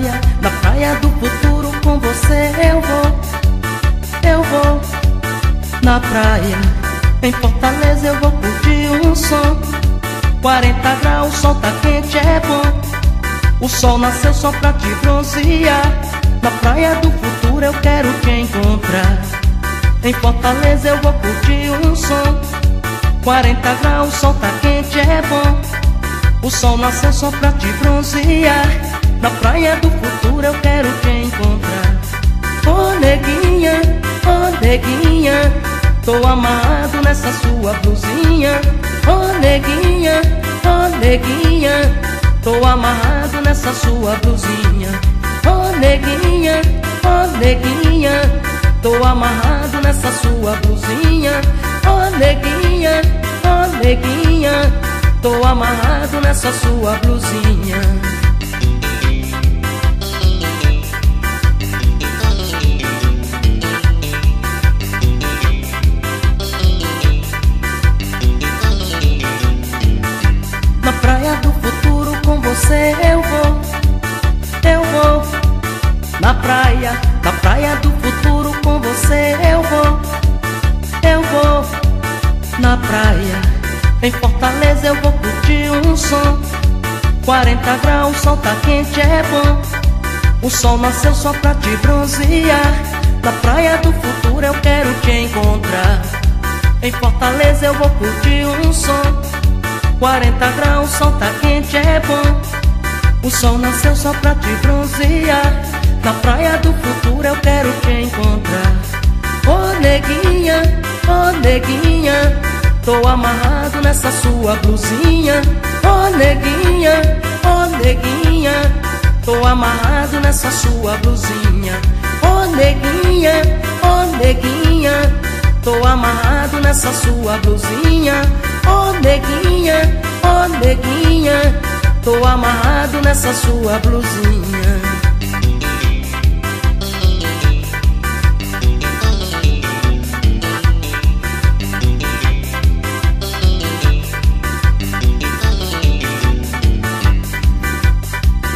na praia do futuro com você eu vou na praia. Em Fortaleza eu vou curtir um som. 40 graus, o sol tá quente, é bom. O sol nasceu só pra te bronzear. Na praia do futuro eu quero te encontrar. Em Fortaleza eu vou curtir um som. 40 graus, o sol tá quente, é bom. O sol nasceu só pra te bronzear. Na praia do futuro eu quero te encontrar. Ô neguinha, tô amarrado nessa sua blusinha. Ô neguinha, tô amarrado nessa sua blusinha. Ô neguinha, tô amarrado nessa sua blusinha. Ô neguinha, tô amarrado nessa sua blusinha. Na praia do futuro com você eu vou na praia do futuro com você eu vou na praia. Em Fortaleza eu vou curtir um som. 40 graus, o sol tá quente, é bom. O sol nasceu só pra te bronzear. Na praia do futuro eu quero te encontrar. Em Fortaleza eu vou curtir um som. 40 graus, o sol tá quente, é bom. O sol nasceu só pra te bronzear. Na praia do futuro eu quero te encontrar. Ô neguinha, tô amarrado nessa sua blusinha. Ô neguinha, tô amarrado nessa sua blusinha. Ô neguinha, tô amarrado nessa sua blusinha. Ô neguinha, tô amarrado nessa sua blusinha.